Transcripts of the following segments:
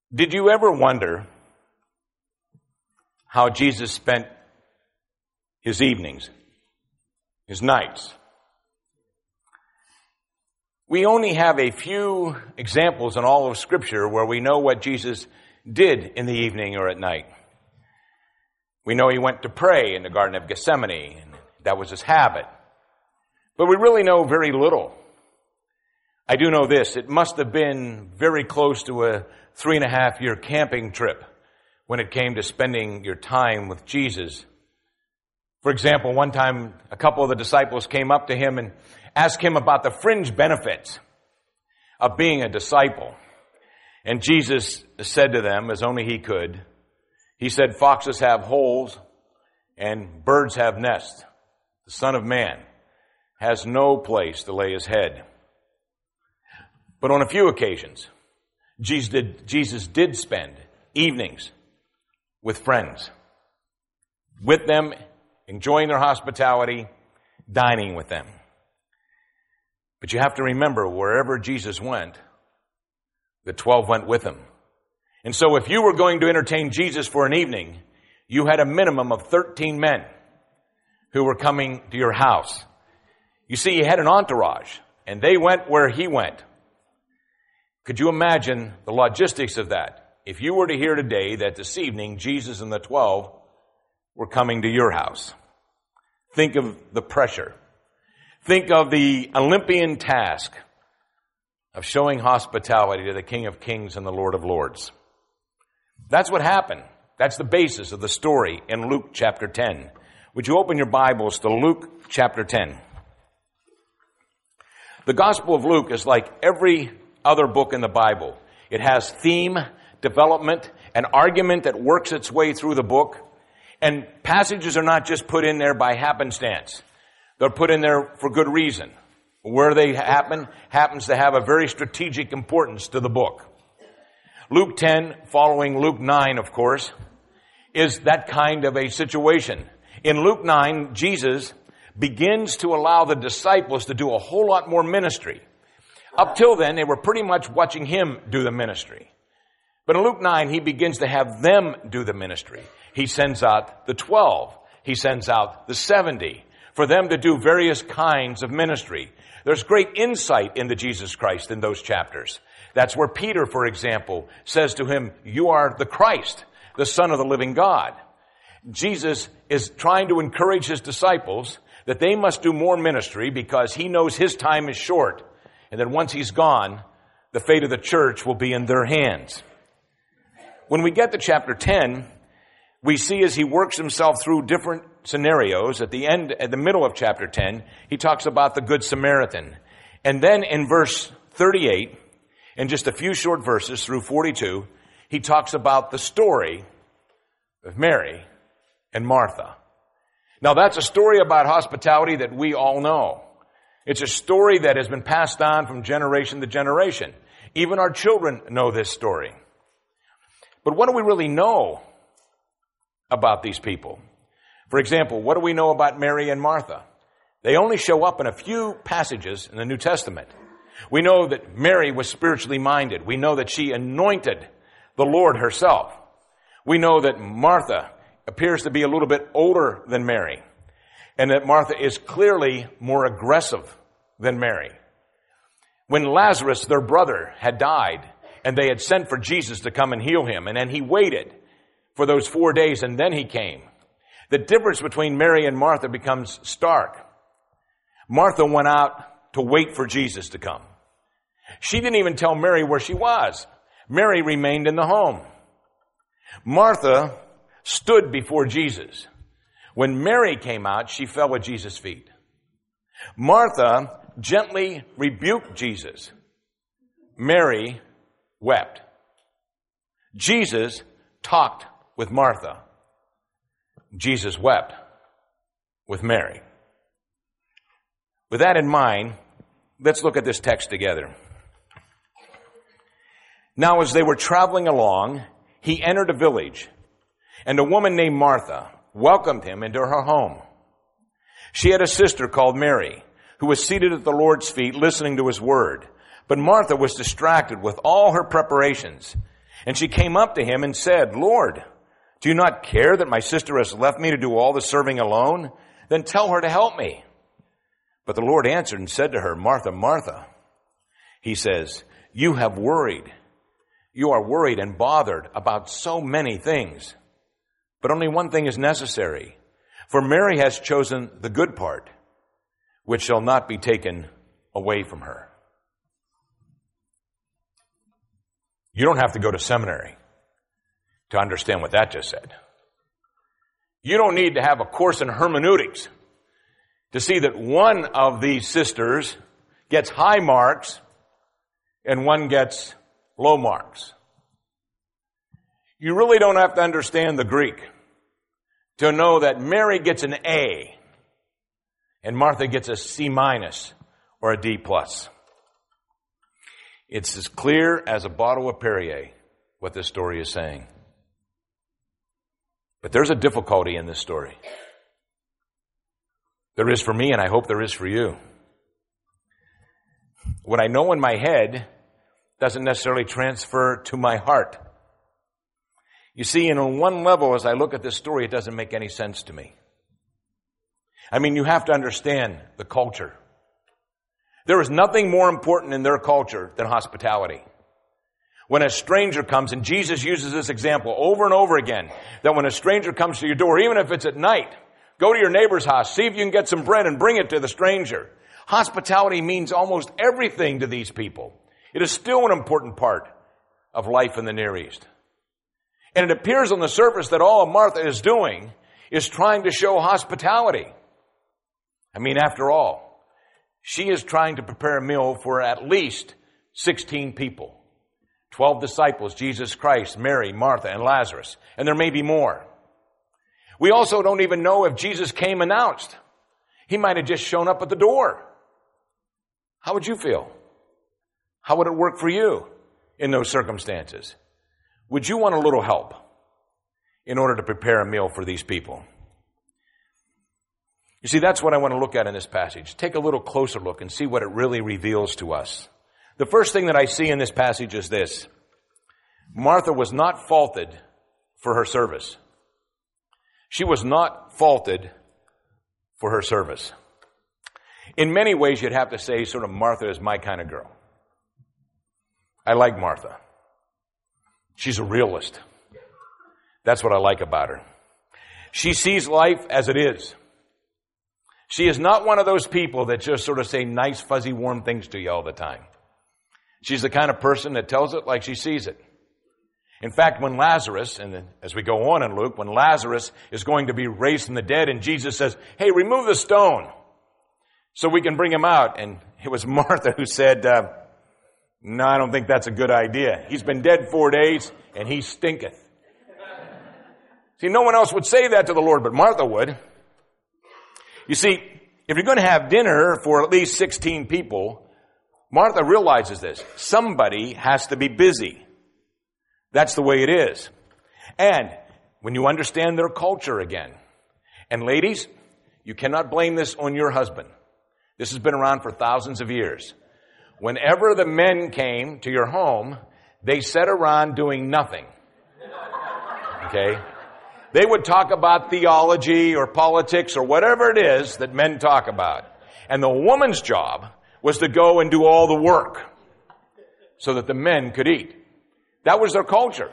Did you ever wonder how Jesus spent his evenings, his nights? We only have a few examples in all of Scripture where we know what Jesus did in the evening or at night. We know he went to pray in the Garden of Gethsemane, and that was his habit. But we really know very little. I do know this: it must have been very close to a 3.5-year camping trip when it came to spending your time with Jesus. For example, one time a couple of the disciples came up to him and asked him about the fringe benefits of being a disciple. And Jesus said to them, as only he could, he said, "Foxes have holes and birds have nests. The Son of Man has no place to lay his head." But on a few occasions, Jesus did spend evenings with friends, with them, enjoying their hospitality, dining with them. But you have to remember, wherever Jesus went, the 12 went with him. And so if you were going to entertain Jesus for an evening, you had a minimum of 13 men who were coming to your house. You see, he had an entourage, and they went where he went. Could you imagine the logistics of that? If you were to hear today that this evening Jesus and the 12 were coming to your house. Think of the pressure. Think of the Olympian task of showing hospitality to the King of Kings and the Lord of Lords. That's what happened. That's the basis of the story in Luke chapter 10. Would you open your Bibles to Luke chapter 10? The Gospel of Luke is like every other book in the Bible. It has theme, development, an argument that works its way through the book. And passages are not just put in there by happenstance. They're put in there for good reason. Where they happens to have a very strategic importance to the book. Luke 10, following Luke 9, of course, is that kind of a situation. In Luke 9, Jesus begins to allow the disciples to do a whole lot more ministry. Up till then, they were pretty much watching him do the ministry. But in Luke 9, he begins to have them do the ministry. He sends out the 12. He sends out the 70 for them to do various kinds of ministry. There's great insight into Jesus Christ in those chapters. That's where Peter, for example, says to him, "You are the Christ, the Son of the living God." Jesus is trying to encourage his disciples that they must do more ministry because he knows his time is short, and that once he's gone, the fate of the church will be in their hands. When we get to chapter 10, we see as he works himself through different scenarios. At the middle of chapter 10, he talks about the Good Samaritan. And then in verse 38, in just a few short verses through 42, he talks about the story of Mary and Martha. Now that's a story about hospitality that we all know. It's a story that has been passed on from generation to generation. Even our children know this story. But what do we really know about these people? For example, what do we know about Mary and Martha? They only show up in a few passages in the New Testament. We know that Mary was spiritually minded. We know that she anointed the Lord herself. We know that Martha appears to be a little bit older than Mary, and that Martha is clearly more aggressive than Mary. When Lazarus, their brother, had died, and they had sent for Jesus to come and heal him, and then he waited for those 4 days, and then he came. The difference between Mary and Martha becomes stark. Martha went out to wait for Jesus to come. She didn't even tell Mary where she was. Mary remained in the home. Martha stood before Jesus. When Mary came out, she fell at Jesus' feet. Martha gently rebuked Jesus. Mary wept. Jesus talked with Martha. Jesus wept with Mary. With that in mind, let's look at this text together. Now, as they were traveling along, he entered a village, and a woman named Martha welcomed him into her home. She had a sister called Mary, who was seated at the Lord's feet listening to his word. But Martha was distracted with all her preparations. And she came up to him and said, Lord, do you not care that my sister has left me to do all the serving alone? Then tell her to help me. But the Lord answered and said to her, Martha, Martha. He says, you have worried. You are worried and bothered about so many things. But only one thing is necessary. For Mary has chosen the good part, which shall not be taken away from her. You don't have to go to seminary to understand what that just said. You don't need to have a course in hermeneutics to see that one of these sisters gets high marks and one gets low marks. You really don't have to understand the Greek to know that Mary gets an A and Martha gets a C minus or a D plus. It's as clear as a bottle of Perrier what this story is saying. But there's a difficulty in this story. There is for me, and I hope there is for you. What I know in my head doesn't necessarily transfer to my heart. You see, on one level, as I look at this story, it doesn't make any sense to me. I mean, you have to understand the culture. There is nothing more important in their culture than hospitality. When a stranger comes, and Jesus uses this example over and over again, that when a stranger comes to your door, even if it's at night, go to your neighbor's house, see if you can get some bread and bring it to the stranger. Hospitality means almost everything to these people. It is still an important part of life in the Near East. And it appears on the surface that all Martha is doing is trying to show hospitality. I mean, after all, she is trying to prepare a meal for at least 16 people. 12 disciples, Jesus Christ, Mary, Martha, and Lazarus. And there may be more. We also don't even know if Jesus came announced. He might have just shown up at the door. How would you feel? How would it work for you in those circumstances? Would you want a little help in order to prepare a meal for these people? You see, that's what I want to look at in this passage. Take a little closer look and see what it really reveals to us. The first thing that I see in this passage is this. Martha was not faulted for her service. She was not faulted for her service. In many ways, you'd have to say sort of Martha is my kind of girl. I like Martha. She's a realist. That's what I like about her. She sees life as it is. She is not one of those people that just sort of say nice, fuzzy, warm things to you all the time. She's the kind of person that tells it like she sees it. In fact, when Lazarus, and as we go on in Luke, when Lazarus is going to be raised from the dead and Jesus says, hey, remove the stone so we can bring him out. And it was Martha who said, no, I don't think that's a good idea. He's been dead 4 days and he stinketh. See, no one else would say that to the Lord, but Martha would. You see, if you're going to have dinner for at least 16 people, Martha realizes this. Somebody has to be busy. That's the way it is. And when you understand their culture again, and ladies, you cannot blame this on your husband. This has been around for thousands of years. Whenever the men came to your home, they sat around doing nothing. Okay? They would talk about theology or politics or whatever it is that men talk about. And the woman's job was to go and do all the work so that the men could eat. That was their culture.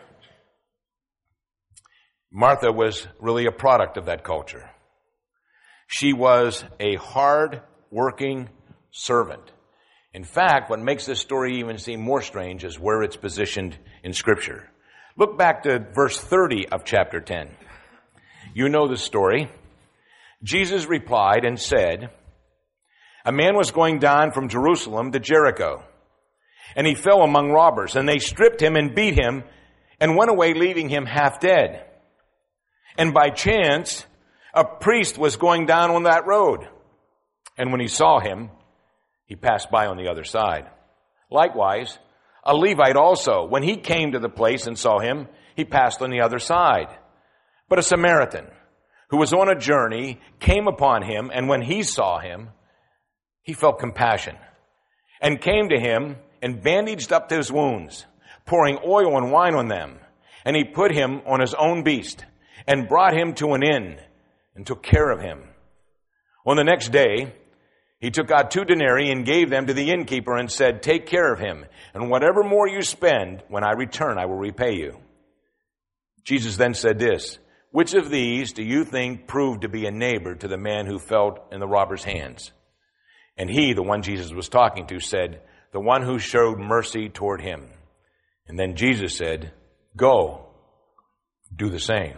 Martha was really a product of that culture. She was a hard-working servant. In fact, what makes this story even seem more strange is where it's positioned in Scripture. Look back to verse 30 of chapter 10. You know the story. Jesus replied and said, a man was going down from Jerusalem to Jericho, and he fell among robbers, and they stripped him and beat him and went away, leaving him half dead. And by chance, a priest was going down on that road, and when he saw him, he passed by on the other side. Likewise, a Levite also, when he came to the place and saw him, he passed on the other side. But a Samaritan, who was on a journey, came upon him, and when he saw him, he felt compassion and came to him and bandaged up his wounds, pouring oil and wine on them. And he put him on his own beast and brought him to an inn and took care of him. On the next day, he took out 2 denarii and gave them to the innkeeper and said, "Take care of him, and whatever more you spend, when I return, I will repay you." Jesus then said this, "Which of these do you think proved to be a neighbor to the man who fell in the robber's hands?" And he, the one Jesus was talking to, said, "The one who showed mercy toward him." And then Jesus said, "Go, do the same."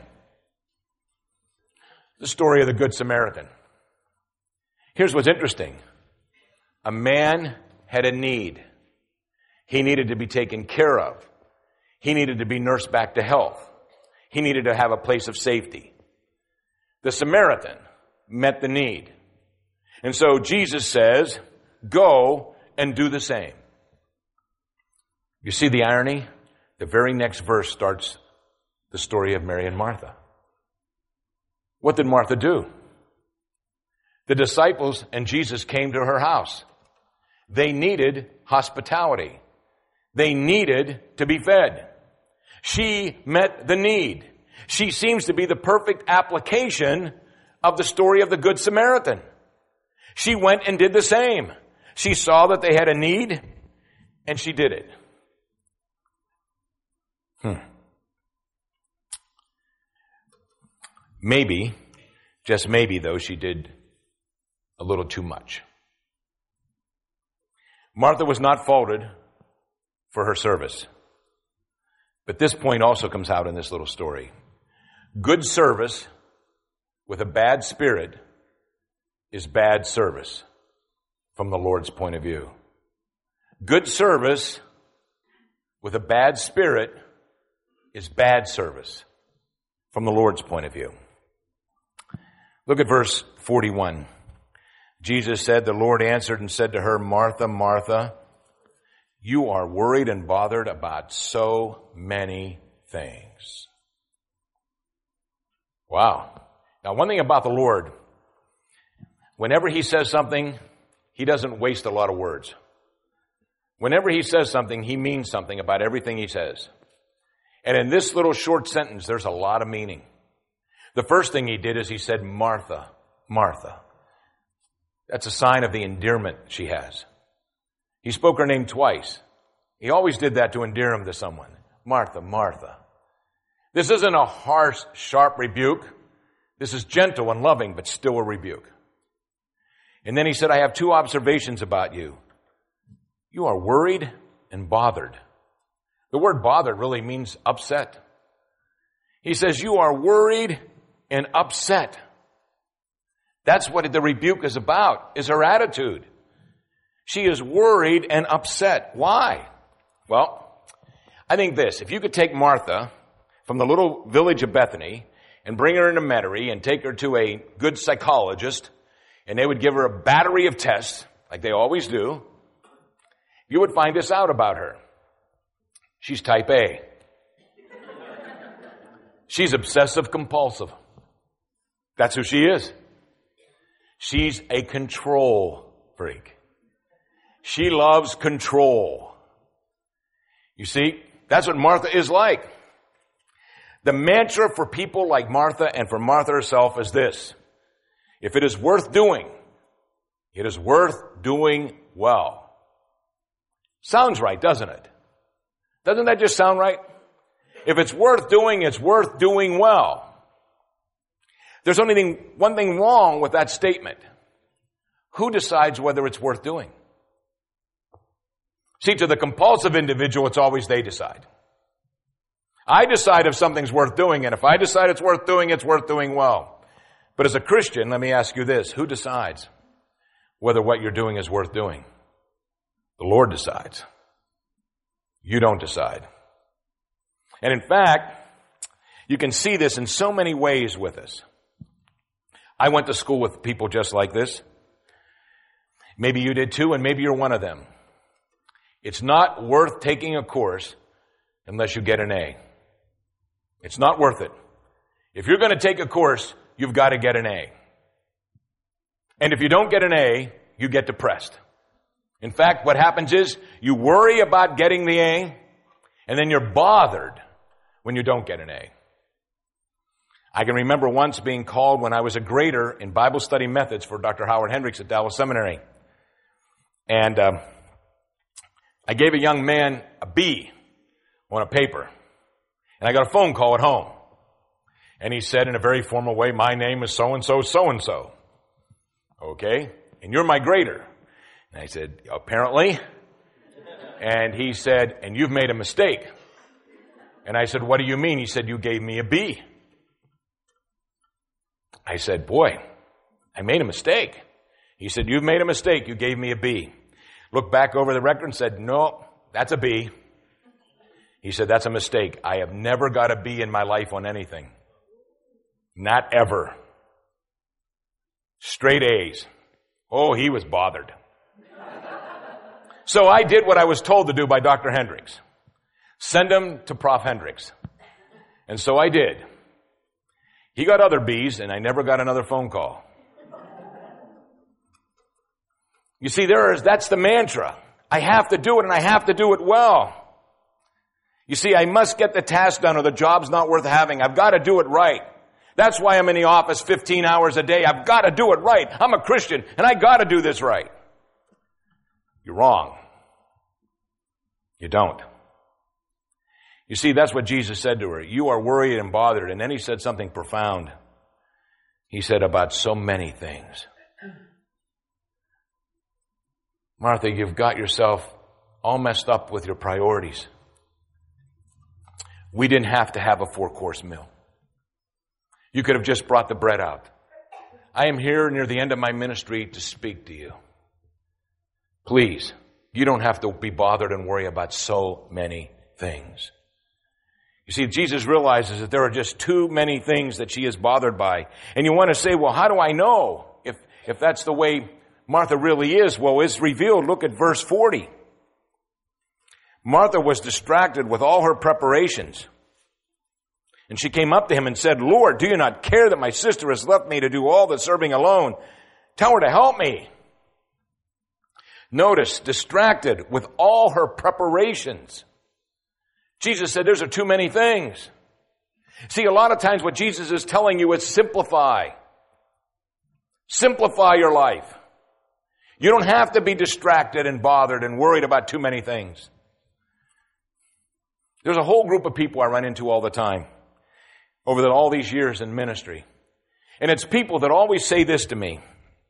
The story of the Good Samaritan. Here's what's interesting. A man had a need. He needed to be taken care of. He needed to be nursed back to health. He needed to have a place of safety. The Samaritan met the need. And so Jesus says, "Go and do the same." You see the irony? The very next verse starts the story of Mary and Martha. What did Martha do? The disciples and Jesus came to her house. They needed hospitality. They needed to be fed. She met the need. She seems to be the perfect application of the story of the Good Samaritan. She went and did the same. She saw that they had a need, and she did it. Maybe, just maybe though, she did a little too much. Martha was not faulted for her service. But this point also comes out in this little story. Good service with a bad spirit is bad service from the Lord's point of view. Good service with a bad spirit is bad service from the Lord's point of view. Look at verse 41. Jesus said, "The Lord answered and said to her, 'Martha, Martha, you are worried and bothered about so many things.'" Wow. Now, one thing about the Lord, whenever he says something, he doesn't waste a lot of words. Whenever he says something, he means something about everything he says. And in this little short sentence, there's a lot of meaning. The first thing he did is he said, "Martha, Martha." That's a sign of the endearment she has. He spoke her name twice. He always did that to endear him to someone. "Martha, Martha." This isn't a harsh, sharp rebuke. This is gentle and loving, but still a rebuke. And then he said, "I have 2 observations about you. You are worried and bothered." The word bothered really means upset. He says, "You are worried and upset." That's what the rebuke is about, is her attitude. She is worried and upset. Why? Well, I think this. If you could take Martha from the little village of Bethany and bring her into Metairie and take her to a good psychologist, and they would give her a battery of tests, like they always do, you would find this out about her. She's type A. She's obsessive compulsive. That's who she is. She's a control freak. She loves control. You see, that's what Martha is like. The mantra for people like Martha and for Martha herself is this: if it is worth doing, it is worth doing well. Sounds right, doesn't it? Doesn't that just sound right? If it's worth doing, it's worth doing well. There's only one thing wrong with that statement. Who decides whether it's worth doing? See, to the compulsive individual, it's always they decide. I decide if something's worth doing, and if I decide it's worth doing well. But as a Christian, let me ask you this: who decides whether what you're doing is worth doing? The Lord decides. You don't decide. And in fact, you can see this in so many ways with us. I went to school with people just like this. Maybe you did too, and maybe you're one of them. It's not worth taking a course unless you get an A. It's not worth it. If you're going to take a course, you've got to get an A. And if you don't get an A, you get depressed. In fact, what happens is you worry about getting the A, And then you're bothered when you don't get an A. I can remember once being called when I was a grader in Bible study methods for Dr. Howard Hendricks at Dallas Seminary. And I gave a young man a B on a paper. And I got a phone call at home. And he said in a very formal way, "My name is so-and-so, so-and-so." Okay? "And you're my grader." And I said, "Apparently." And he said, "And you've made a mistake." And I said, "What do you mean?" He said, "You gave me a B." I said, "Boy, I made a mistake." He said, "You've made a mistake. You gave me a B." Looked back over the record and said, "No, that's a B." He said, "That's a mistake. I have never got a B in my life on anything. Not ever. Straight A's." Oh, he was bothered. So I did what I was told to do by Dr. Hendricks. Send him to Prof. Hendricks. And so I did. He got other B's, and I never got another phone call. You see, that's the mantra. I have to do it, and I have to do it well. You see, I must get the task done, or the job's not worth having. I've got to do it right. That's why I'm in the office 15 hours a day. I've got to do it right. I'm a Christian, and I got to do this right. You're wrong. You don't. You see, that's what Jesus said to her. "You are worried and bothered." And then he said something profound. He said, "About so many things." Martha, you've got yourself all messed up with your priorities. We didn't have to have a 4-course meal. You could have just brought the bread out. I am here near the end of my ministry to speak to you. Please, you don't have to be bothered and worry about so many things. You see, Jesus realizes that there are just too many things that she is bothered by. And you want to say, well, how do I know if that's the way Martha really is? Well, it's revealed. Look at verse 40. Martha was distracted with all her preparations. And she came up to him and said, "Lord, do you not care that my sister has left me to do all the serving alone? Tell her to help me." Notice, distracted with all her preparations. Jesus said, "There's too many things." See, a lot of times what Jesus is telling you is simplify. Simplify your life. You don't have to be distracted and bothered and worried about too many things. There's a whole group of people I run into all the time over all these years in ministry. And it's people that always say this to me: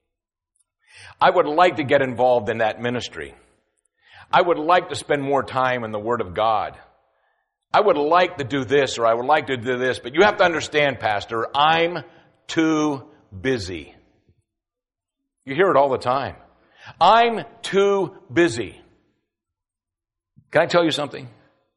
"I would like to get involved in that ministry. I would like to spend more time in the Word of God. I would like to do this, or I would like to do this, but you have to understand, Pastor, I'm too busy." You hear it all the time. I'm too busy. Can I tell you something?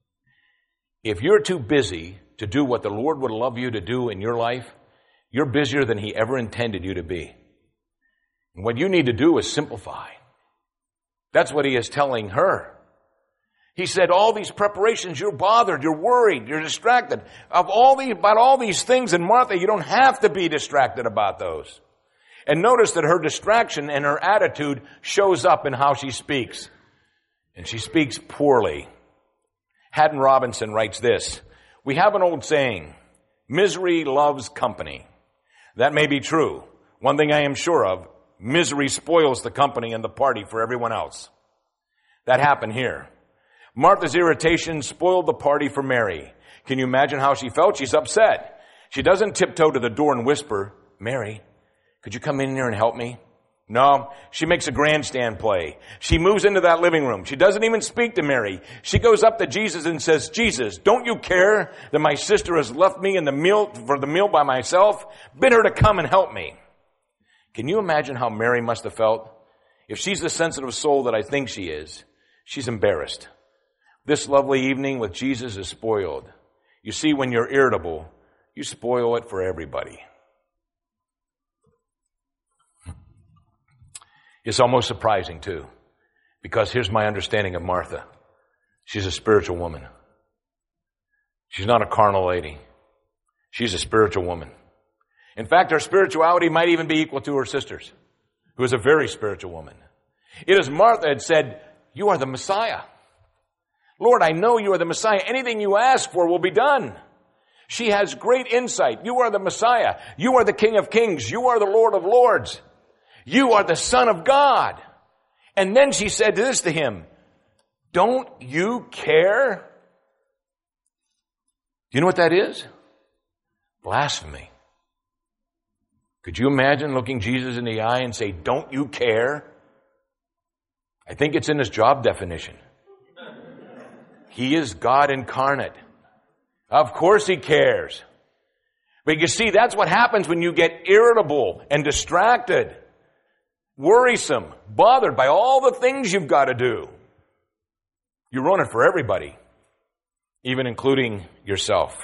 If you're too busy to do what the Lord would love you to do in your life, you're busier than He ever intended you to be. And what you need to do is simplify. That's what He is telling her. He said, all these preparations, you're bothered, you're worried, you're distracted. About all these things, and Martha, you don't have to be distracted about those. And notice that her distraction and her attitude shows up in how she speaks. And she speaks poorly. Haddon Robinson writes this: "We have an old saying, misery loves company. That may be true. One thing I am sure of, misery spoils the company and the party for everyone else." That happened here. Martha's irritation spoiled the party for Mary. Can you imagine how she felt? She's upset. She doesn't tiptoe to the door and whisper, "Mary, could you come in here and help me?" No, she makes a grandstand play. She moves into that living room. She doesn't even speak to Mary. She goes up to Jesus and says, "Jesus, don't you care that my sister has left me for the meal by myself? Bid her to come and help me." Can you imagine how Mary must have felt? If she's the sensitive soul that I think she is, she's embarrassed. This lovely evening with Jesus is spoiled. You see, when you're irritable, you spoil it for everybody. It's almost surprising, too, because here's my understanding of Martha. She's a spiritual woman. She's not a carnal lady. She's a spiritual woman. In fact, her spirituality might even be equal to her sister's, who is a very spiritual woman. It is Martha had said, "You are the Messiah. Lord, I know you are the Messiah. Anything you ask for will be done. She has great insight. You are the Messiah. You are the King of Kings. You are the Lord of Lords. You are the Son of God. And then she said this to him, don't you care? You know what that is? Blasphemy. Could you imagine looking Jesus in the eye and say, don't you care? I think it's in his job definition. He is God incarnate. Of course he cares. But you see, that's what happens when you get irritable and distracted, worrisome, bothered by all the things you've got to do. You ruin it for everybody, even including yourself.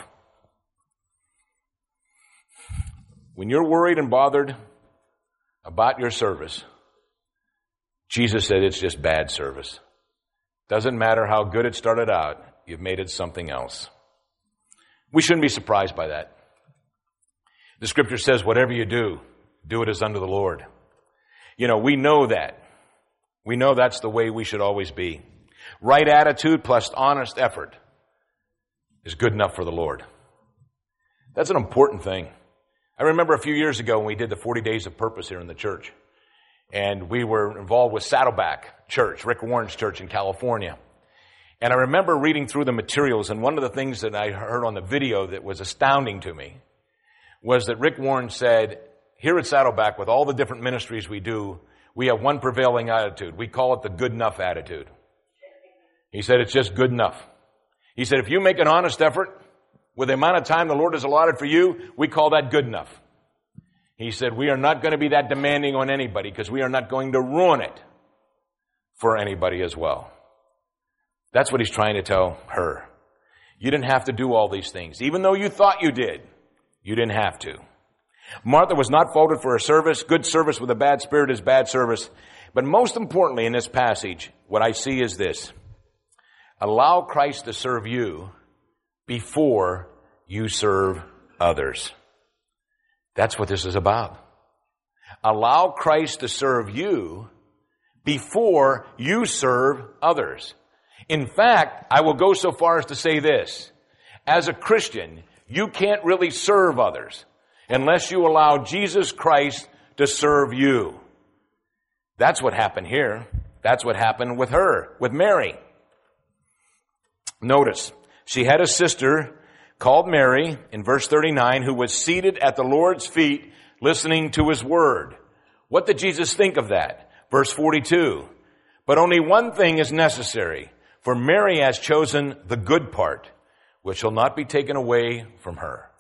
When you're worried and bothered about your service, Jesus said it's just bad service. Doesn't matter how good it started out, you've made it something else. We shouldn't be surprised by that. The scripture says, whatever you do, do it as unto the Lord. You know, we know that. We know that's the way we should always be. Right attitude plus honest effort is good enough for the Lord. That's an important thing. I remember a few years ago when we did the 40 Days of Purpose here in the church. And we were involved with Saddleback Church, Rick Warren's church in California. And I remember reading through the materials, and one of the things that I heard on the video that was astounding to me was that Rick Warren said, here at Saddleback, with all the different ministries we do, we have one prevailing attitude. We call it the good enough attitude. He said, it's just good enough. He said, if you make an honest effort with the amount of time the Lord has allotted for you, we call that good enough. He said, we are not going to be that demanding on anybody because we are not going to ruin it for anybody as well. That's what he's trying to tell her. You didn't have to do all these things. Even though you thought you did, you didn't have to. Martha was not faulted for her service. Good service with a bad spirit is bad service. But most importantly in this passage, what I see is this. Allow Christ to serve you before you serve others. That's what this is about. Allow Christ to serve you before you serve others. In fact, I will go so far as to say this. As a Christian, you can't really serve others unless you allow Jesus Christ to serve you. That's what happened here. That's what happened with her, with Mary. Notice, she had a sister called Mary, in verse 39, who was seated at the Lord's feet listening to his word. What did Jesus think of that? Verse 42, but only one thing is necessary, for Mary has chosen the good part, which shall not be taken away from her.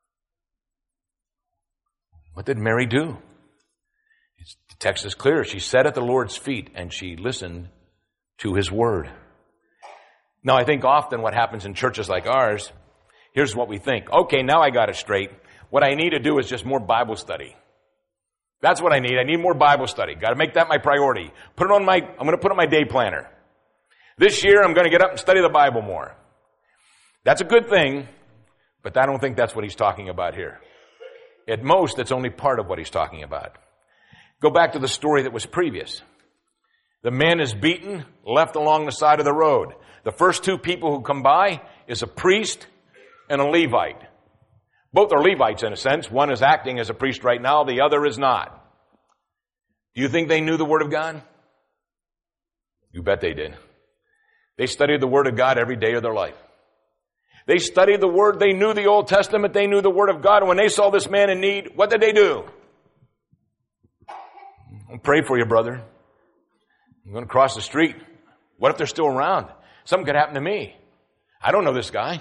What did Mary do? The text is clear. She sat at the Lord's feet and she listened to his word. Now, I think often what happens in churches like ours, here's what we think. Okay, now I got it straight. What I need to do is just more Bible study. That's what I need. I need more Bible study. Got to make that my priority. I'm going to put it on my day planner. This year, I'm going to get up and study the Bible more. That's a good thing, but I don't think that's what he's talking about here. At most, it's only part of what he's talking about. Go back to the story that was previous. The man is beaten, left along the side of the road. The first two people who come by is a priest and a Levite. Both are Levites in a sense. One is acting as a priest right now. The other is not. Do you think they knew the Word of God? You bet they did. They studied the Word of God every day of their life. They studied the Word. They knew the Old Testament. They knew the Word of God. And when they saw this man in need, what did they do? I'll pray for you, brother. I'm going to cross the street. What if they're still around? Something could happen to me. I don't know this guy.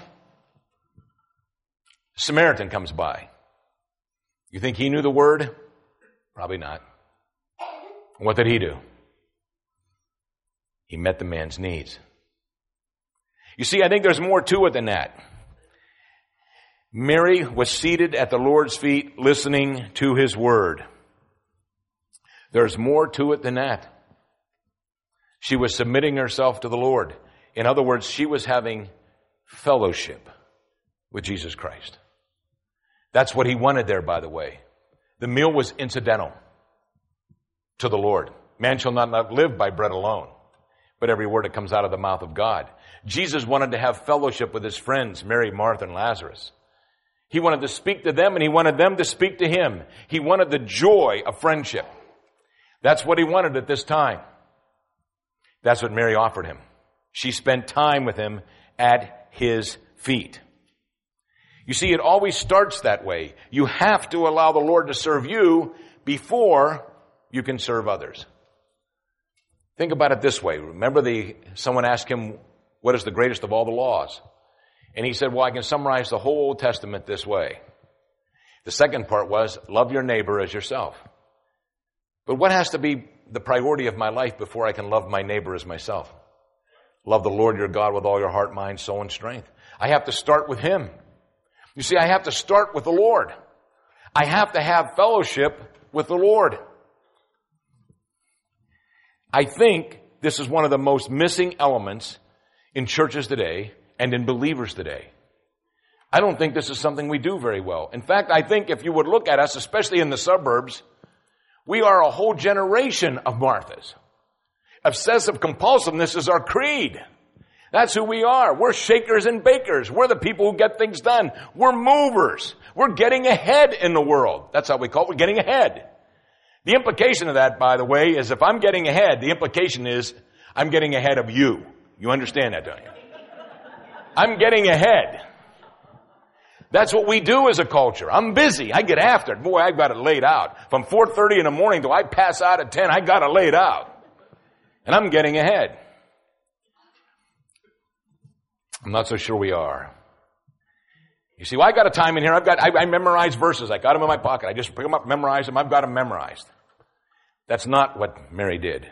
A Samaritan comes by. You think he knew the Word? Probably not. What did he do? He met the man's needs. You see, I think there's more to it than that. Mary was seated at the Lord's feet listening to his word. There's more to it than that. She was submitting herself to the Lord. In other words, she was having fellowship with Jesus Christ. That's what he wanted there, by the way. The meal was incidental to the Lord. Man shall not live by bread alone. but every word that comes out of the mouth of God. Jesus wanted to have fellowship with his friends, Mary, Martha, and Lazarus. He wanted to speak to them, and he wanted them to speak to him. He wanted the joy of friendship. That's what he wanted at this time. That's what Mary offered him. She spent time with him at his feet. You see, it always starts that way. You have to allow the Lord to serve you before you can serve others. Think about it this way. Remember someone asked him, what is the greatest of all the laws? And he said, well, I can summarize the whole Old Testament this way. The second part was, love your neighbor as yourself. But what has to be the priority of my life before I can love my neighbor as myself? Love the Lord your God with all your heart, mind, soul, and strength. I have to start with him. You see, I have to start with the Lord. I have to have fellowship with the Lord. I think this is one of the most missing elements in churches today and in believers today. I don't think this is something we do very well. In fact, I think if you would look at us, especially in the suburbs, we are a whole generation of Marthas. Obsessive compulsiveness is our creed. That's who we are. We're shakers and bakers. We're the people who get things done. We're movers. We're getting ahead in the world. That's how we call it. We're getting ahead. The implication of that, by the way, is if I'm getting ahead, the implication is I'm getting ahead of you. You understand that, don't you? I'm getting ahead. That's what we do as a culture. I'm busy. I get after it. Boy, I've got it laid out. From 4:30 in the morning till I pass out at 10, I got it laid out. And I'm getting ahead. I'm not so sure we are. You see, well, I got a time in here. I memorize verses. I got them in my pocket. I just pick them up, memorize them. I've got them memorized. That's not what Mary did.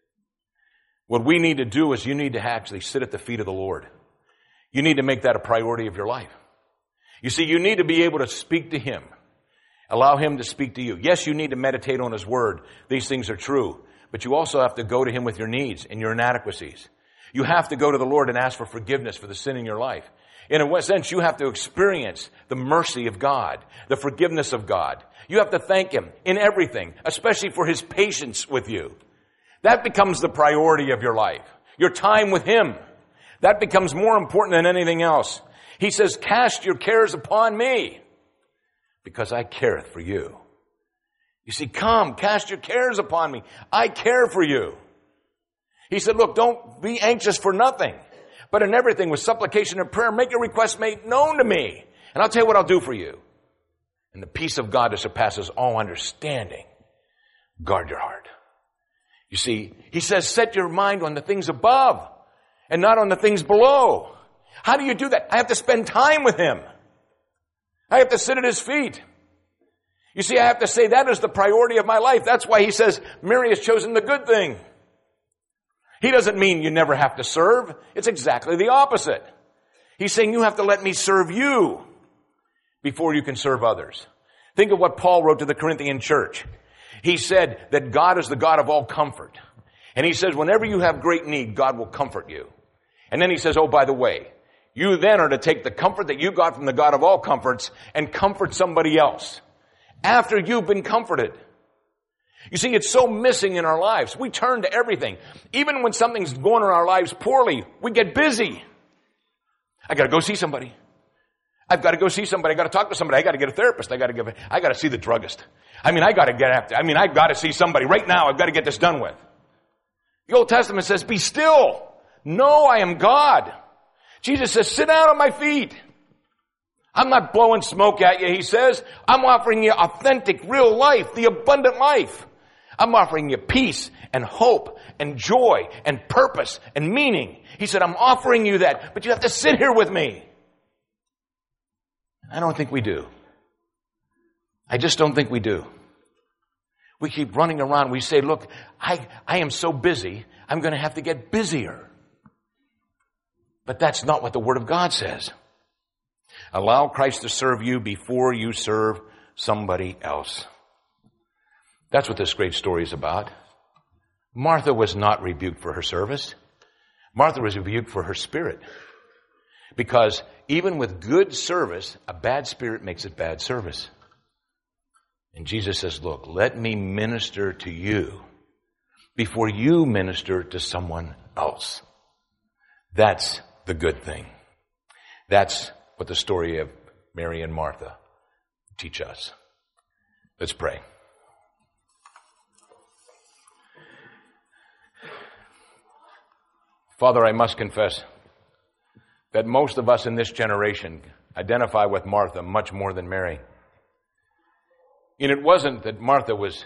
What we need to do is you need to actually sit at the feet of the Lord. You need to make that a priority of your life. You see, you need to be able to speak to him. Allow him to speak to you. Yes, you need to meditate on his word. These things are true. But you also have to go to him with your needs and your inadequacies. You have to go to the Lord and ask for forgiveness for the sin in your life. In a sense, you have to experience the mercy of God, the forgiveness of God. You have to thank him in everything, especially for his patience with you. That becomes the priority of your life. Your time with him. That becomes more important than anything else. He says, cast your cares upon me because I careth for you. You see, come, cast your cares upon me. I care for you. He said, look, don't be anxious for nothing, but in everything with supplication and prayer, make your requests made known to me. And I'll tell you what I'll do for you. And the peace of God that surpasses all understanding, guard your heart. You see, he says, set your mind on the things above and not on the things below. How do you do that? I have to spend time with him. I have to sit at his feet. You see, I have to say that is the priority of my life. That's why he says, Mary has chosen the good thing. He doesn't mean you never have to serve. It's exactly the opposite. He's saying you have to let me serve you before you can serve others. Think of what Paul wrote to the Corinthian church. He said that God is the God of all comfort. And he says whenever you have great need, God will comfort you. And then he says, oh, by the way, you then are to take the comfort that you got from the God of all comforts and comfort somebody else after you've been comforted. You see, it's so missing in our lives. We turn to everything. Even when something's going in our lives poorly, we get busy. I got to go see somebody. I've got to go see somebody. I got to talk to somebody. I got to get a therapist. I got to see the druggist. I've got to see somebody right now. I've got to get this done with. The Old Testament says, be still. Know I am God. Jesus says, sit down at my feet. I'm not blowing smoke at you, he says. I'm offering you authentic, real life, the abundant life. I'm offering you peace and hope and joy and purpose and meaning. He said, I'm offering you that, but you have to sit here with me. I don't think we do. I just don't think we do. We keep running around. We say, look, I am so busy, I'm going to have to get busier. But that's not what the Word of God says. Allow Christ to serve you before you serve somebody else. That's what this great story is about. Martha was not rebuked for her service. Martha was rebuked for her spirit. Because even with good service, a bad spirit makes it bad service. And Jesus says, look, let me minister to you before you minister to someone else. That's the good thing. That's what the story of Mary and Martha teach us. Let's pray. Father, I must confess that most of us in this generation identify with Martha much more than Mary. And it wasn't that Martha was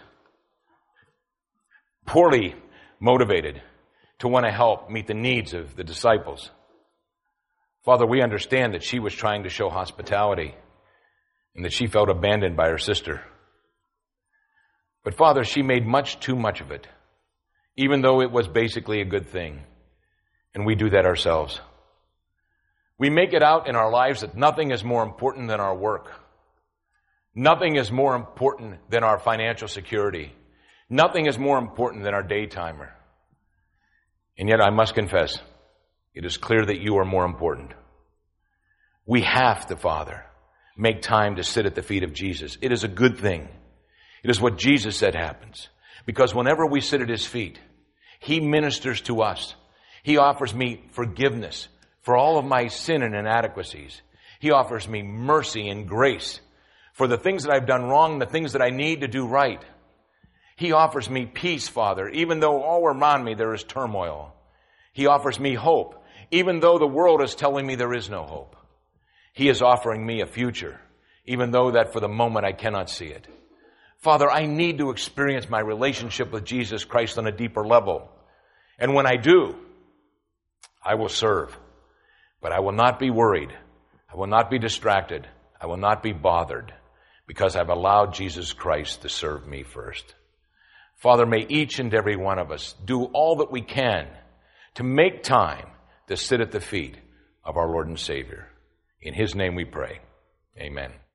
poorly motivated to want to help meet the needs of the disciples. Father, we understand that she was trying to show hospitality and that she felt abandoned by her sister. But Father, she made much too much of it, even though it was basically a good thing. And we do that ourselves. We make it out in our lives that nothing is more important than our work. Nothing is more important than our financial security. Nothing is more important than our day timer. And yet I must confess, it is clear that you are more important. We have to, Father, make time to sit at the feet of Jesus. It is a good thing. It is what Jesus said happens. Because whenever we sit at his feet, he ministers to us. He offers me forgiveness for all of my sin and inadequacies. He offers me mercy and grace for the things that I've done wrong, the things that I need to do right. He offers me peace, Father, even though all around me there is turmoil. He offers me hope, even though the world is telling me there is no hope. He is offering me a future, even though that for the moment I cannot see it. Father, I need to experience my relationship with Jesus Christ on a deeper level. And when I do, I will serve. But I will not be worried. I will not be distracted. I will not be bothered because I've allowed Jesus Christ to serve me first. Father, may each and every one of us do all that we can to make time to sit at the feet of our Lord and Savior. In his name we pray. Amen.